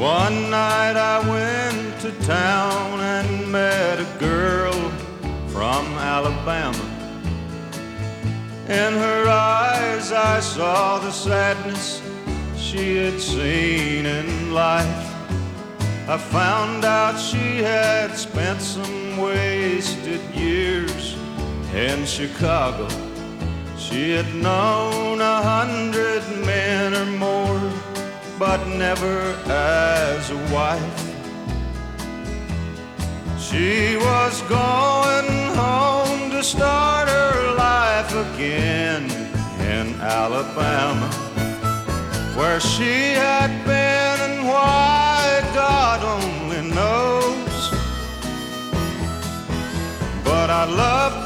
One night I went to town and met a girl from Alabama. In her eyes I saw the sadness she had seen in life. I found out she had spent some wasted years in Chicago. She had known 100 men or more, but never as a wife. She was going home to start her life again in Alabama, where she had been and why God only knows. But I loved